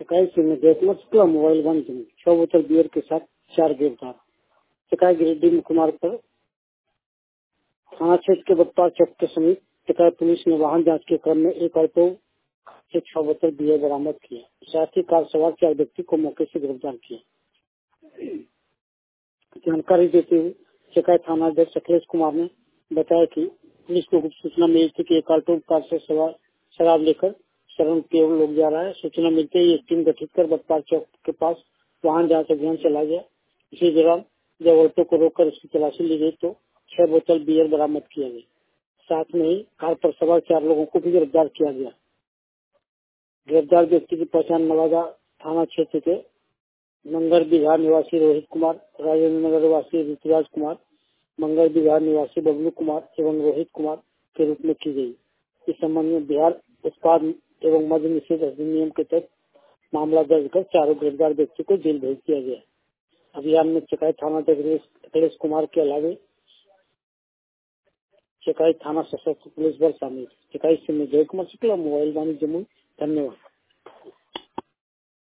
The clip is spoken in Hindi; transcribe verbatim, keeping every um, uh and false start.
शिकायत से निर्देशक शुक्ला मोबाइल वन छह बोतल बियर के साथ चार गिरफ्तार। शिकायत गिरिडीह मुख्य मार्ग पर थाना क्षेत्र के बत्ता चौक के समीप शिकायत पुलिस ने वाहन जांच के क्रम में एक ऑटो से छह बोतल बियर बरामद किया। साथ ही कार सवार चार व्यक्ति को मौके से गिरफ्तार किया। जानकारी देते हुए शिकायत थाना अध्यक्ष अखिलेश कुमार ने बताया कि पुलिस को गुप्त सूचना मिली थी कि एक ऑटो कार से सवार शराब लेकर शरण की ओर लोग जा रहा है। सूचना मिलते ही एक टीम गठित कर बत्ता चौक के पास वाहन जांच अभियान चलाया गया। इसी दौरान जब ऑटो को रोककर उसकी तलाशी ली गई तो छह बोतल बियर बरामद किया गया। साथ में ही कार पर सवार चार लोगों को भी गिरफ्तार किया गया। गिरफ्तार व्यक्ति की पहचान नवादा थाना क्षेत्र के मंगल बिहार निवासी रोहित कुमार, राजेंद्र नगर निवासी ऋतुराज कुमार, मंगल बिहार निवासी बबलू कुमार एवं रोहित कुमार के रूप में की गई। इस संबंध में बिहार उत्पाद एवं मद्य निषेध अधिनियम के तहत मामला दर्ज कर चारों गिरफ्तार व्यक्ति को जेल भेज दिया गया। अभियान में शिकायत थाना अखिलेश कुमार के अलावे शिकायत थाना सशस्त्र पुलिस बल शामिल। शिकायत से निर्देशक शुक्ला मोबाइल वाणी जमुई। धन्यवाद।